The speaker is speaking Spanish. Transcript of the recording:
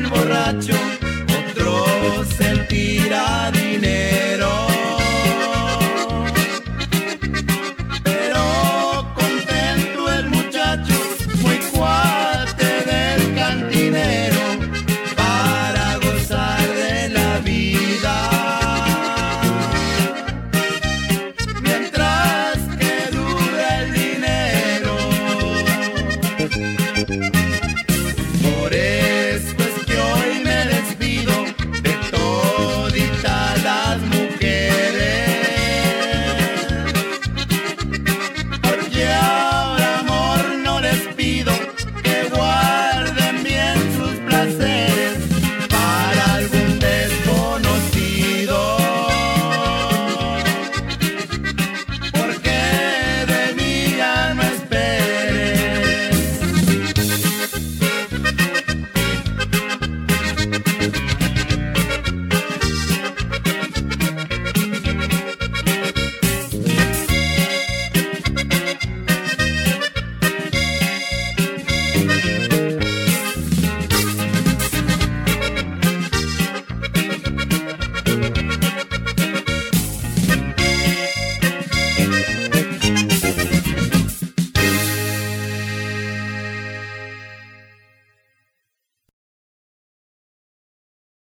el borracho, otro sentirá dinero. Pero contento el muchacho, muy cuate del cantinero, para gozar de la vida. Mientras que dure el dinero. Por eso es que hoy me despido de toditas las mujeres, porque ahora amor no les pido, que guarden bien sus placeres.